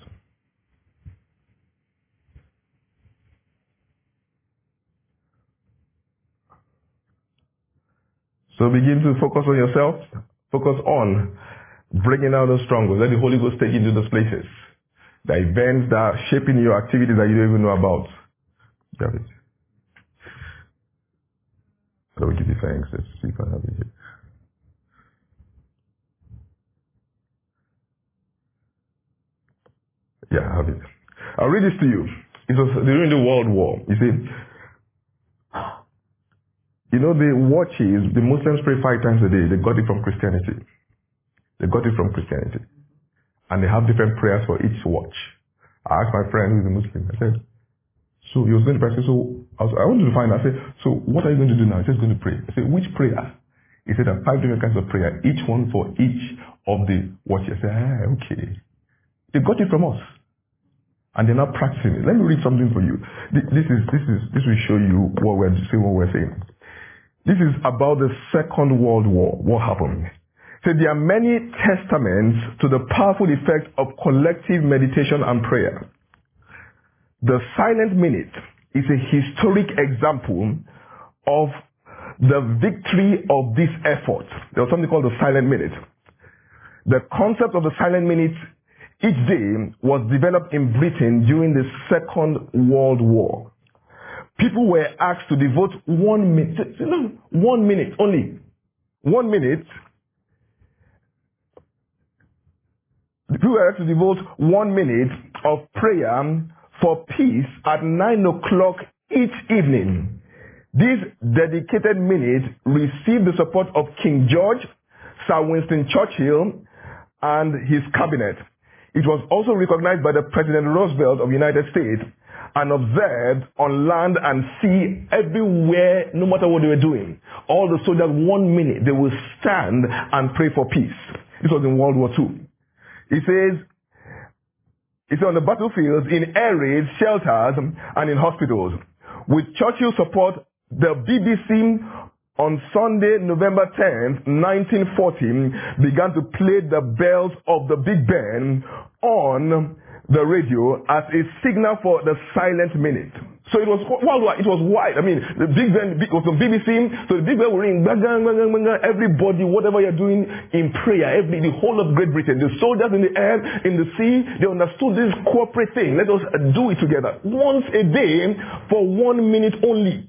So begin to focus on yourself. Focus on breaking down those strongholds. Let the Holy Ghost take you to those places. The events that are shaping your activities that you don't even know about. David. So we give you thanks. Let's see if I have it here. Yeah, I have it. I'll read this to you. It was during the World War. You see, you know the watches, the Muslims pray five times a day. They got it from Christianity. They got it from Christianity. And they have different prayers for each watch. I asked my friend who's a Muslim, I said, so he was going to pray. I said, so I, was, I wanted to find out. I said, so what are you going to do now? He said, he's going to pray. I said, which prayer? He said, there are five different kinds of prayer, each one for each of the watches. I said, ah, okay. They got it from us. And they're not practicing it. Let me read something for you. This is this is this will show you what we're saying. What we're saying. This is about the Second World War. What happened? So there are many testaments to the powerful effect of collective meditation and prayer. The silent minute is a historic example of the victory of this effort. There was something called the silent minute. The concept of the silent minute each day was developed in Britain during the Second World War. People were asked to devote one minute, one minute only, one minute. People were asked to devote one minute of prayer for peace at nine o'clock each evening. This dedicated minute received the support of King George, Sir Winston Churchill, and his cabinet. It was also recognized by the President Roosevelt of the United States and observed on land and sea everywhere, no matter what they were doing. All the soldiers, one minute, they will stand and pray for peace. This was in World War Two. It says, it's on the battlefields, in air raids, shelters, and in hospitals. With Churchill support, the B B C on Sunday, November tenth, nineteen fourteen, began to play the bells of the Big Ben on the radio as a signal for the silent minute. So it was worldwide, it was wide. I mean, the Big Ben it was on B B C, so the Big Ben will ring, bang, bang, bang, bang, bang, everybody, whatever you're doing in prayer, every, the whole of Great Britain, the soldiers in the air, in the sea, they understood this corporate thing. Let us do it together. Once a day for one minute only.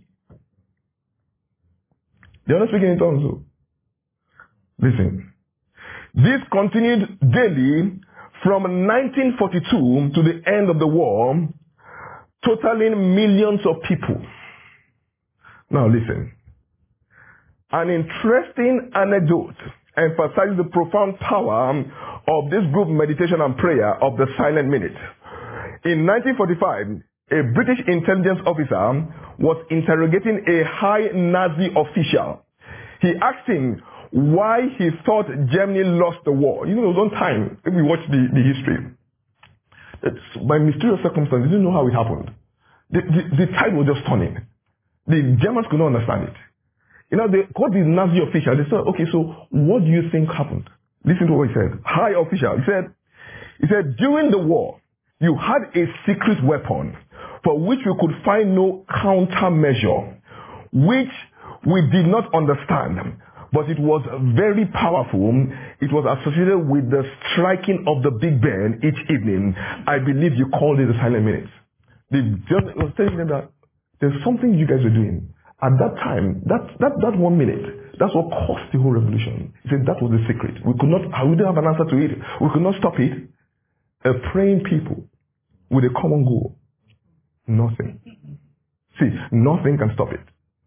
They're not speaking in tongues, though. Listen. This continued daily from nineteen forty-two to the end of the war, totaling millions of people. Now listen. An interesting anecdote emphasizes the profound power of this group meditation and prayer of the silent minute. In nineteen forty-five, a British intelligence officer was interrogating a high Nazi official. He asked him why he thought Germany lost the war. You know, one time, if we watch the, the history, it's by mysterious circumstances, you didn't know how it happened. The, the, the tide was just turning. The Germans could not understand it. You know, they called the Nazi official. They said, okay, so what do you think happened? Listen to what he said. High official. He said, he said, during the war, you had a secret weapon for which we could find no countermeasure, which we did not understand, but it was very powerful. It was associated with the striking of the Big Ben each evening. I believe you called it the silent minute. The just was telling them that there's something you guys are doing. At that time, that, that, that one minute, that's what caused the whole revolution. He said that was the secret. We could not, we didn't have an answer to it. We could not stop it. A praying people with a common goal. Nothing. See, nothing can stop it.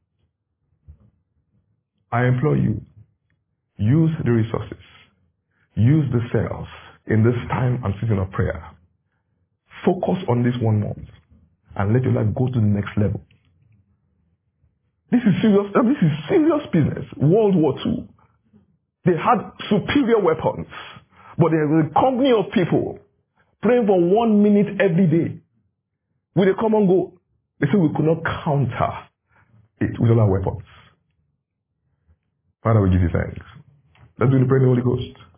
I implore you, use the resources, use the cells in this time and season of prayer. Focus on this one month and let your life go to the next level. This is serious, this is serious business. World War Two. They had superior weapons, but there was a company of people praying for one minute every day with a common goal. They said we could not counter it with all our weapons. Father, we give you thanks. Let's do the prayer in the Holy Ghost.